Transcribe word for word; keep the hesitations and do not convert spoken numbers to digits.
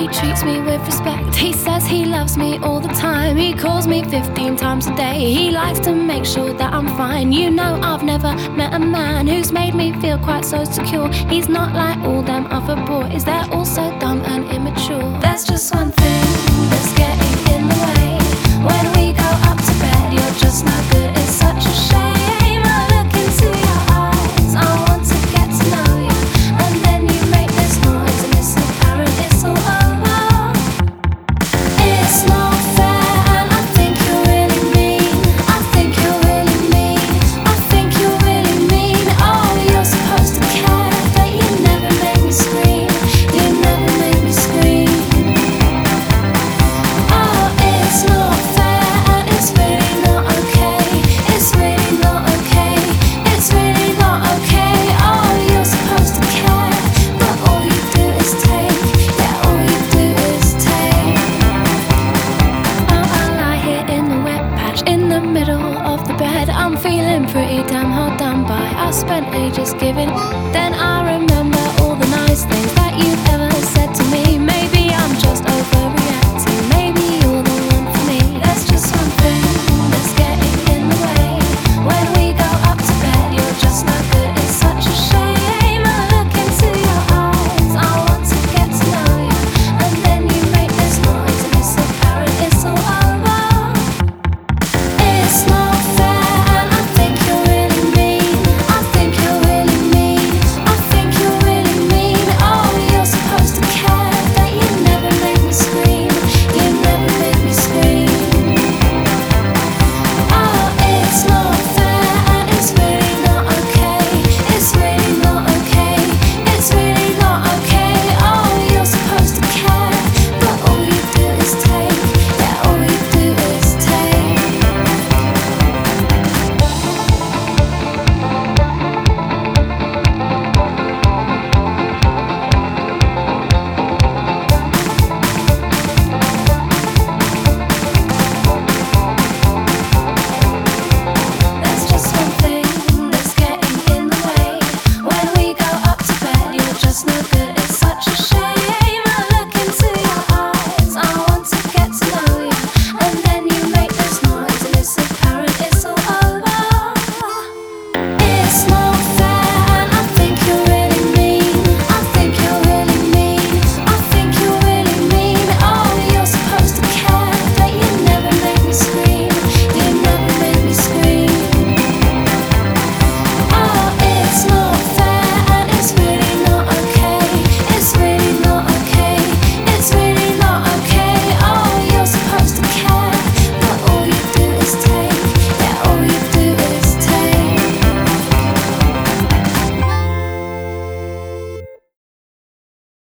He treats me with respect. He says he loves me all the time. He calls me fifteen times a day. He likes to make sure that I'm fine. You know, I've never met a man who's made me feel quite so secure. He's not like all them other boys. They're all so dumb and immature. There's just one thing that's getting in the way. When we go up to bed, you're just not good. It's such a shame. I look into your eyes. I want to get to know you, and then you make this noise, and it's apparent it's all over. It's not fair, and I think you're really mean. I think you're really mean. I think you're really mean. Oh, you're supposed to care, but you never make me scream. You never make me scream. Oh, it's not fair, and it's really not okay. It's really not okay. It's really not okay. Oh, you're supposed to care, but all you do is take. Yeah, all you do is take. Oh, I lie here in the wet patch, in the middle of the bed. I'm feeling pretty damn hard done by. I spent ages giving, then I remember